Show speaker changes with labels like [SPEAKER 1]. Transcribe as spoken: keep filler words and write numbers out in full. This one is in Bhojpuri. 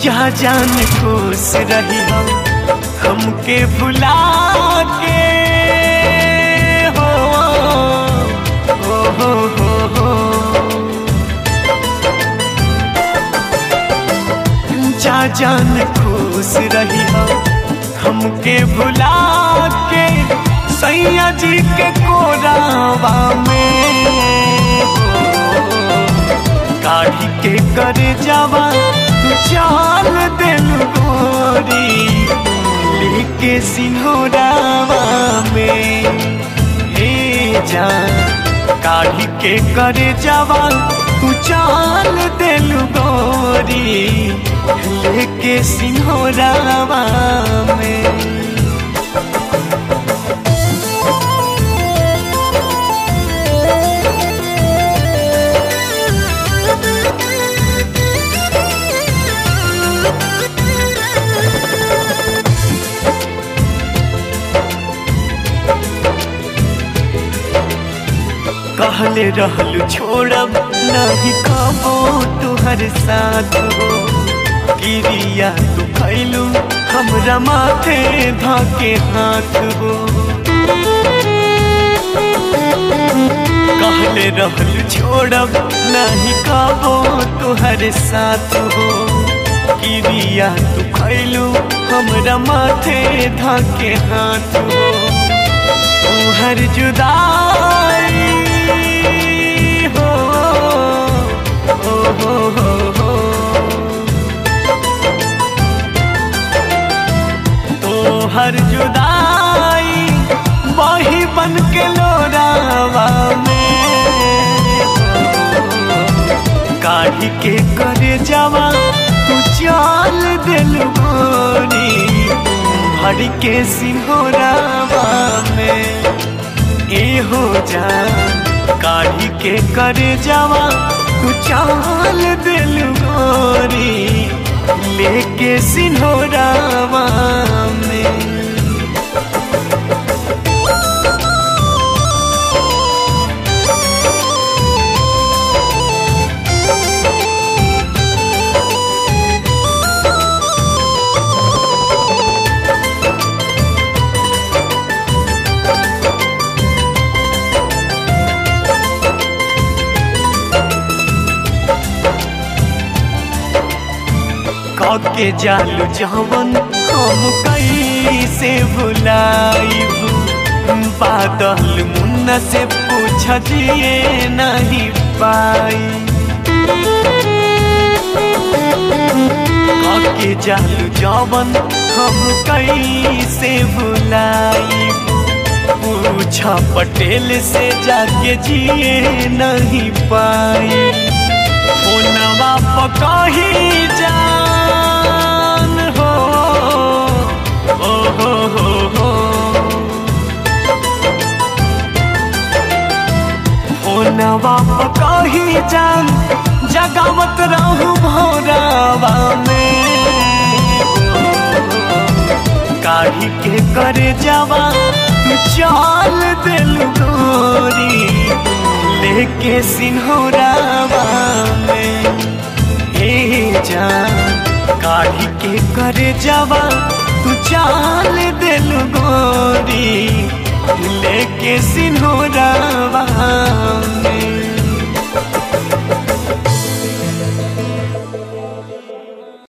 [SPEAKER 1] जा जान खुश रही हो हमके भुला के हो हो हो हो हो जा जान खुश रही हो हमके भुला के सैया जी के कोरावा में काढ़ी के कर जावा चाल दिल गोरी लेके सिंहोरावा में हे जान काढ़ी के कर जावा तू चाल दिल गोरी लेके सिंहोरावा में। कहले रहलू छोड़ब नहीं कबो तुहर साथ हो गिरिया तू खैलू हमरा माथे धाके हाथ हो कहले रहलू छोड़ब नहीं कबो तुहर साथ हो गिरिया तू खैलू हमरा माथे धाके हाथ हो तुहर जुदाई हो हो हो हो हो तोहर जुदाई वही बन के लोरावा में काढ़ी के करे जावा तू चाल दिल गोरी भर के सिंहोरावा में ए हो जा काढ़ी के करे जावा तू चाल दिल गोरी लेके सिंहोरावा में। के जालू जवन हम कैसे भुलाइबू बादल मुन्ना से पूछ जिए नहीं पाई के जालू जवन हम कैसे भुलाइबू पूछ पटेल से जाके जिए नहीं पाई फोनवा पकही जा नवा कही जान जगावत रहू भोरावा में काढ़ी के करे जावा चाल दिल गोरी लेके सिंहोरावा में हे जान काढ़ी के करे जावा तू चाल दिल गोरी लेके सिंहोरावा